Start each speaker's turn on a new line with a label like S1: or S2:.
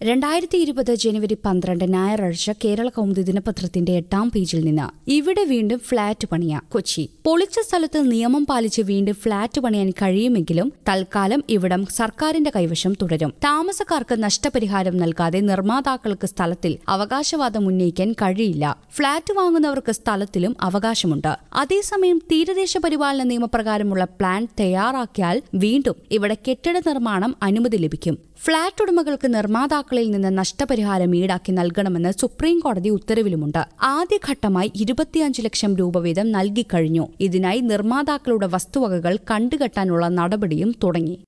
S1: 2020 ജനുവരി 12 ഞായറാഴ്ച കേരള കൗമുദി ദിനപത്രത്തിന്റെ 8-ാം പേജിൽ നിന്ന് ഇവിടെ വീണ്ടും ഫ്ളാറ്റ് പണിയാ കൊച്ചി. പൊളിച്ച സ്ഥലത്ത് നിയമം പാലിച്ച് വീണ്ടും ഫ്ളാറ്റ് പണിയാൻ കഴിയുമെങ്കിലും തൽക്കാലം ഇവിടം സർക്കാരിന്റെ കൈവശം തുടരും. താമസക്കാർക്ക് നഷ്ടപരിഹാരം നൽകാതെ നിർമ്മാതാക്കൾക്ക് സ്ഥലത്തിൽ അവകാശവാദം ഉന്നയിക്കാൻ കഴിയില്ല. ഫ്ളാറ്റ് വാങ്ങുന്നവർക്ക് സ്ഥലത്തിലും അവകാശമുണ്ട്. അതേസമയം തീരദേശ പരിപാലന നിയമപ്രകാരമുള്ള പ്ലാൻ തയ്യാറാക്കിയാൽ വീണ്ടും ഇവിടെ കെട്ടിട നിർമ്മാണം അനുമതി ലഭിക്കും. ഫ്ളാറ്റ് ഉടമകൾക്ക് നിർമ്മാതാക്കളിൽ നിന്ന് നഷ്ടപരിഹാരം ഈടാക്കി നൽകണമെന്ന് സുപ്രീംകോടതി ഉത്തരവിലുമുണ്ട്. ആദ്യഘട്ടമായി 25 ലക്ഷം രൂപ വീതം നൽകിക്കഴിഞ്ഞു. ഇതിനായി നിർമ്മാതാക്കളുടെ വസ്തുവകകൾ കണ്ടുകെട്ടാനുള്ള നടപടിയും തുടങ്ങി.